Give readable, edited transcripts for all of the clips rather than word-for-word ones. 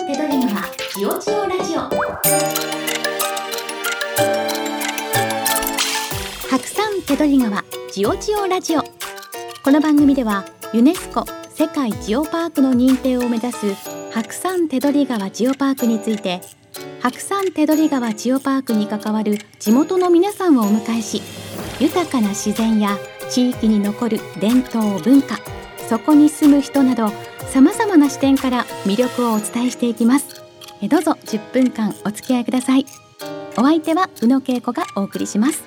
ん手取り川ジオジオラジオ。白山手取川ジオジオラジオ。この番組ではユネスコ世界ジオパークの認定を目指す白山手取川ジオパークについて、白山手取川ジオパークに関わる地元の皆さんをお迎えし、豊かな自然や地域に残る伝統文化、そこに住む人などさまざまな視点から魅力をお伝えしていきます。どうぞ10分間お付き合いください。お相手は宇野恵子がお送りします。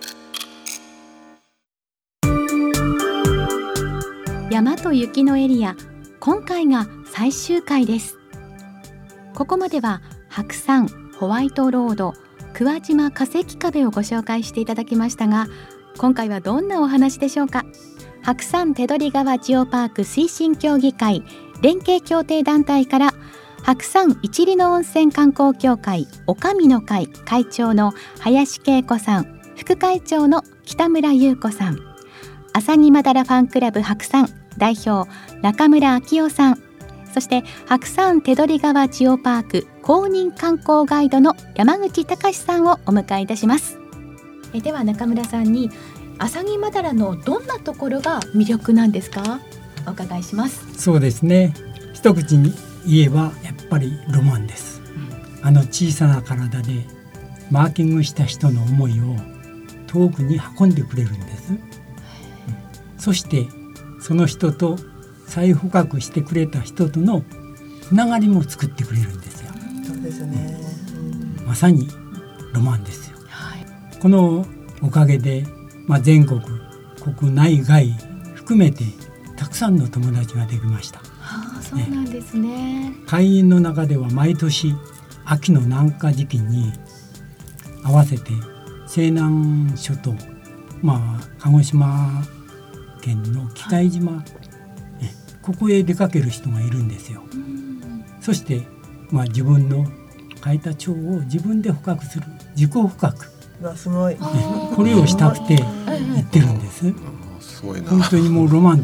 山と雪のエリア、今回が最終回です。ここまでは白山、ホワイトロード、桑島化石壁をご紹介していただきましたが、今回はどんなお話でしょうか。白山手取川ジオパーク推進協議会連携協定団体から白山一里の温泉観光協会おかみの会会長の林恵子さん、副会長の北村優子さん、あさぎまだらファンクラブ白山代表中村昭夫さん、そして白山手取川ジオパーク公認観光ガイドの山口隆さんをお迎えいたします。では中村さんにあさぎまだらのどんなところが魅力なんですか、お伺いします。 そうですね、一口に言えばやっぱりロマンです、小さな体でマーキングした人の思いを遠くに運んでくれるんです、そしてその人と再捕獲してくれた人とのつながりも作ってくれるんですよ。 そうですね、 まさにロマンですよ、このおかげで全国国内外含めてたくさんの友達ができました。 そうなんですね。 会員の中では毎年秋の南下時期に合わせて西南諸島、鹿児島県の喜界島、ここへ出かける人がいるんですよ。そして、自分の書いた蝶を自分で捕獲する自己捕獲、 すごい、 これをしたくて行ってるんです。 すごいな。 本当にもうロマン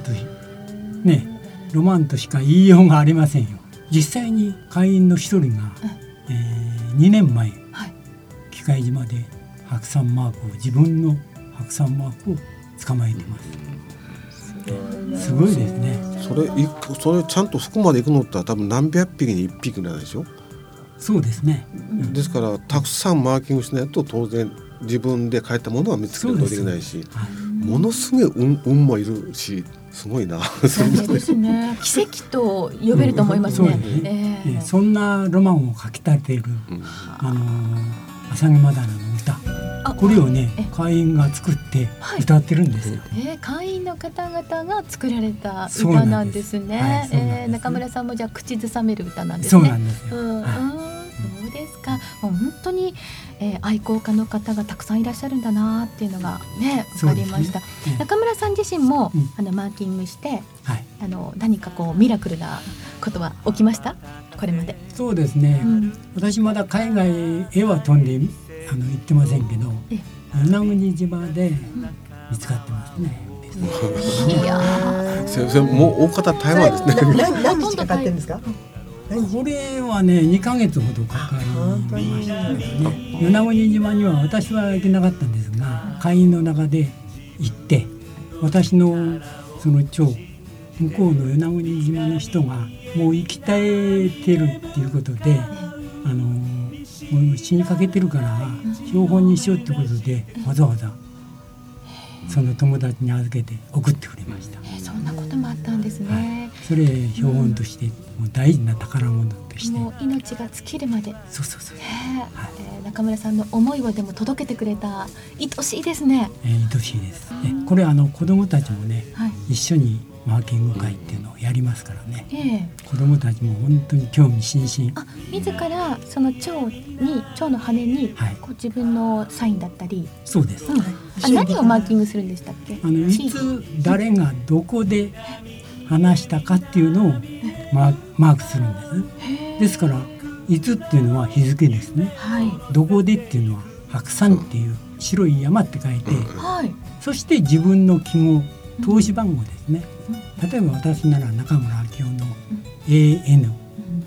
としか言いようがありませんよ。実際に会員の一人が、2年前、喜界島で白山マークを自分の白山マークを捕まえてます。すごいですね。 それちゃんとそこまで行くのって多分何百匹に1匹ぐらいでしょ。 そうですね、 ですからたくさんマーキングしないと当然自分で書いたものは見つけることできないし、ものすごい運もいるし、すごいな。 そうですね、奇跡と呼べると思いますね。 そんなロマンをかきたてる、あさぎまだらの歌、これをね、会員が作って歌ってるんですよ。 会員の方々が作られた歌なんですね。中村さんもじゃあ口ずさめる歌なんですね。 そうなんですよ。 そうですか。もう本当に、愛好家の方がたくさんいらっしゃるんだなっていうのがね、分かりました。中村さん自身も、マーキングして、何かこうミラクルなことは起きました？これまで。 そうですね、私まだ海外へは飛んで行ってませんけど、与那国島で見つかってますね。 いや先生もう大方台湾ですね。 何日かかってるんですか？ これはね2ヶ月ほどかかりましたね。与那国島には私は行けなかったんですが、会員の中で行って私のその町向こうの与那国島の人がもう生き絶えてるっていうことで、もう死にかけてるから標本にしようってことでわざわざその友達に預けて送ってくれました。 そんなこともあったんですね。 それ標本として、もう大事な宝物として、 もう命が尽きるまで。 そう、 中村さんの思いをでも届けてくれた、愛しいですね。 愛しいです、これ子どもたちもね、一緒にマーキング会っていうのをやりますからね、子どもたちも本当に興味津々。 自らその蝶の羽に、こう自分のサインだったり。そうです、何をマーキングするんでしたっけ？ いつ誰がどこで話したかっていうのをマークするんです。ですからいつっていうのは日付ですね、どこでっていうのは白山っていう白い山って書いて、そして自分の記号、投資番号ですね、例えば私なら中村明夫の AN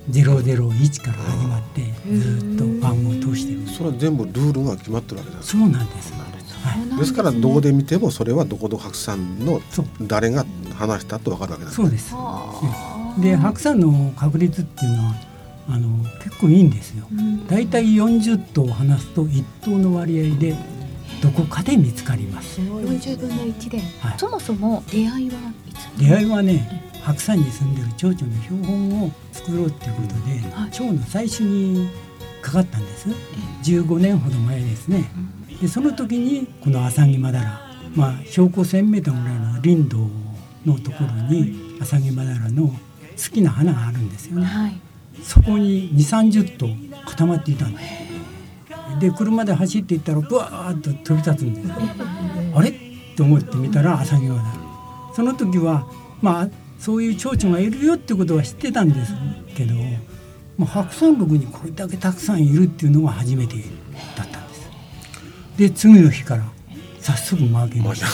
001から始まってずっと番号を通してる。 それは全部ルールが決まってるわけなんですか。 そうなんです。 ですからどこで見てもそれはどこの白山の誰が話したと分かるわけなんです。 そうです。で白山の確率っていうのは結構いいんですよ。だいたい40頭話すと1頭の割合でどこかで見つかります。 40分の1で、そもそも出会いはいつ？ 出会いはね、白山に住んでる蝶々の標本を作ろうっていうことで、蝶の採取にかかったんです。15年ほど前ですね。でその時にこのアサギマダラ、標高1000メートルぐらいの林道のところにアサギマダラの好きな花があるんですよね。そこに2、30頭固まっていたんです。で車で走っていったらブワーッと飛び立つんです。あれと思ってみたらアサギマダラ。その時はそういう蝶々がいるよってことは知ってたんですけど、白山麓にこれだけたくさんいるっていうのが初めてだったんです。で次の日から早速マーキング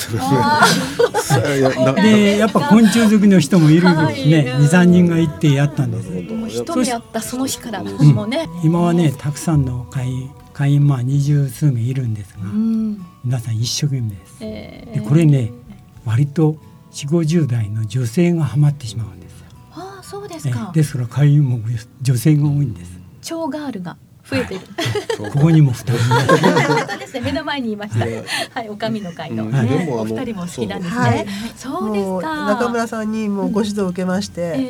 してでやっぱ昆虫好きの人もいるんですね。2、3人が行ってやったんです。 一目あったその日からもうね、 今はねたくさんの会員20数名いるんですが、皆さん一生懸命です。でこれね割と40、50代の女性がハマってしまうんですよ。 そうですか。 ですから会員も女性が多いんです。 蝶ガールが増えてる。 ここにも2人本当ですね。目の前にいました。はい、おかみの会のね、お二人も好きなんですね。そうですか。 中村さんにもご指導を受けまして、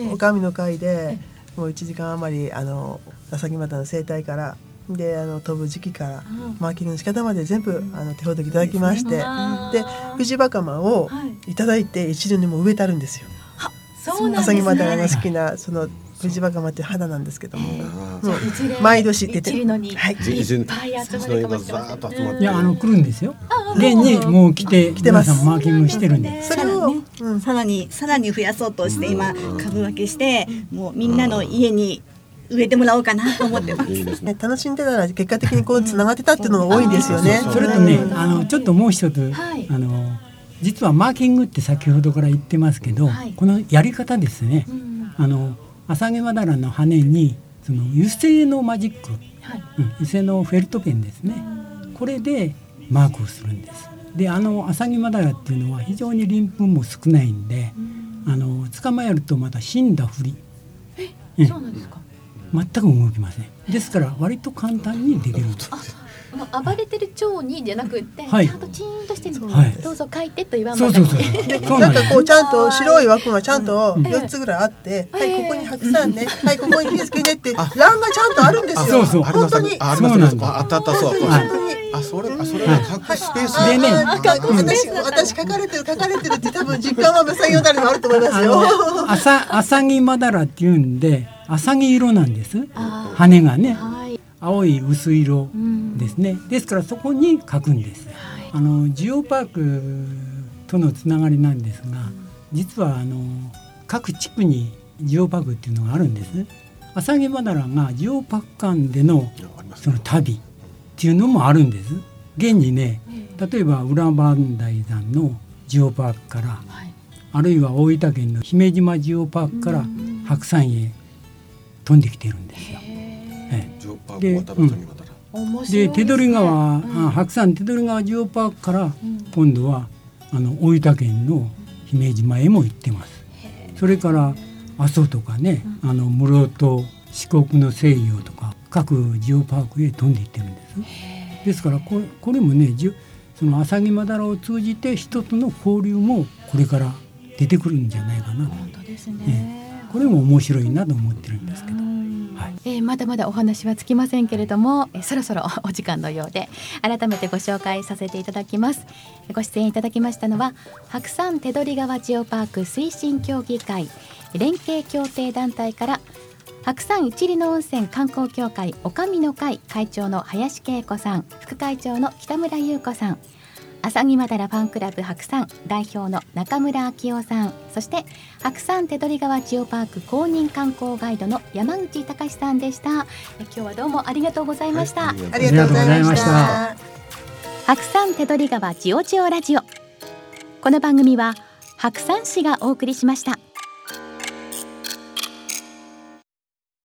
おかみの会でもう1時間余りアサギマダラの生態からで飛ぶ時期からマーキングの仕方まで全部手ほどきいただきまして、でフジバカマをいただいて一輪にも植えてあるんですよ。アサギマダラが好きなそのフジバカマっていう花なんですけども、毎年出てる。 はい。いっぱい集まるかもしれません。 いや来るんですよ。現にもう来て皆さんマーキングしてるんで、 それをさらに増やそうとして今株分けしてもうみんなの家に植えてもらおうかなと思ってます。 楽しんでたら結果的にこうつながってたっていうのが多いんですよね。 それとねちょっともう一つ実はマーキングって先ほどから言ってますけど、このやり方ですね。アサギマダラの羽にその油性のマジック、油性のフェルトペンですね。これでマークをするんです。でアサギマダラっていうのは非常に鱗粉も少ないんで、捕まえるとまた死んだふり。 そうなんですか。 全く動きません。ですから割と簡単にできるんです。 暴れてる蝶にじゃなくって、ちゃんとチーンとしてる、どうぞ書いてと言わんばかりに。 なんかこうちゃんと白い枠がちゃんと4つぐらいあって、はい、ここに白山ね、はい、ここに日付ねって欄がちゃんとあるんですよ。本当にありますね。あったそう。それが書くスペースでね。 私書かれてるって多分実感は無作業だりもあると思いますよ。 アサギマダラっていうんで、アサギ色なんです。羽がね。青い薄い色ですね。ですからそこに書くんです。ジオパークとのつながりなんですが、実は各地区にジオパークっていうのがあるんです。アサギマダラがジオパーク間でのその旅っていうのもあるんです。現にね、例えば裏磐梯山のジオパークから、あるいは大分県の姫島ジオパークから白山へ飛んできてるんですよ。で手取川、白山手取川ジオパークから今度は大分県の姫島へも行ってます。それから阿蘇とかね、室戸、四国の西洋とか各ジオパークへ飛んで行ってるんです。ですからこれもね、そのアサギマダラを通じて人との交流もこれから出てくるんじゃないかな。 本当ですね。 これも面白いなと思ってるんですけど。 まだまだお話はつきませんけれども、そろそろお時間のようで改めてご紹介させていただきます。ご出演いただきましたのは白山手取川ジオパーク推進協議会連携協定団体から白山一里の温泉観光協会おかみの会会長の林恵子さん、副会長の北村優子さん、アサギマダラファンクラブ白山代表の中村昭夫さん、そして白山手取川ジオパーク公認観光ガイドの山口隆さんでした。今日はどうもありがとうございました。 ありがとうございました。 白山手取川ジオジオラジオ、この番組は白山市がお送りしました。